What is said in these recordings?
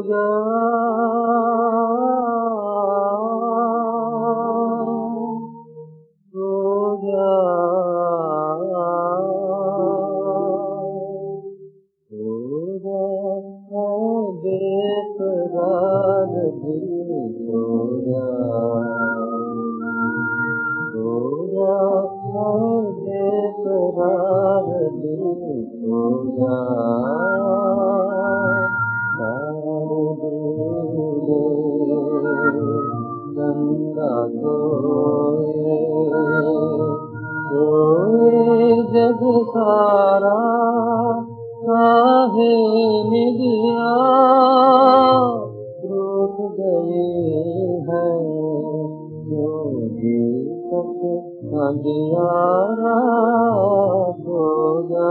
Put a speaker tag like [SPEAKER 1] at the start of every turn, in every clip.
[SPEAKER 1] जा बेकरार दिल बेकरार दिल गंगा जग सारा काहे निदिया रूठ गए हैं जो दीपक अंधियारा हो जा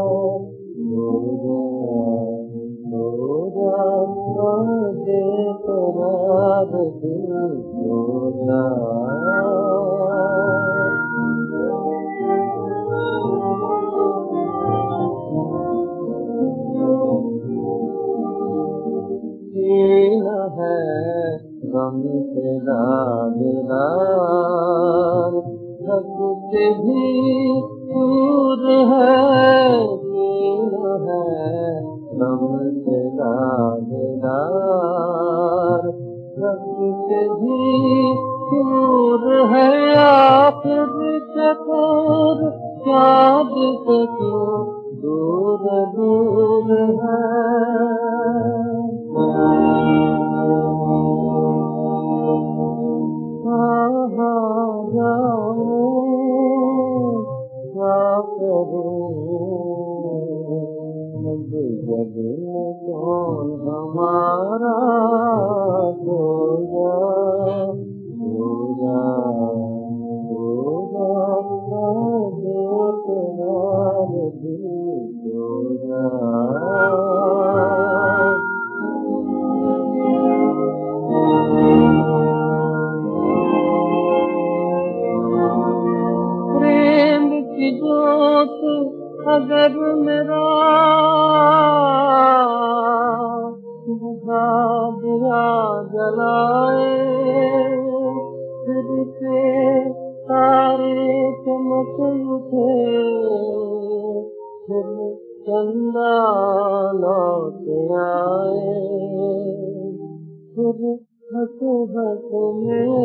[SPEAKER 1] बेकरार दिल हो जा है गम से दागदार सबसे भी दूर है गम से दागदार सबसे भी दूर है आखिर चकोर याद से दूर दूर है जग कौन हमारा होगा दिल होगा प्रेम की जोत अगर मेरा बुझा दिया जलाए फिर से तारे चमक उठे फिर चंदा लौट आए फिर हंस हंस में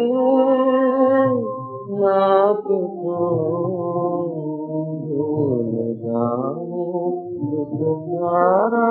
[SPEAKER 1] रात को भूल जाऊं तुम्हारा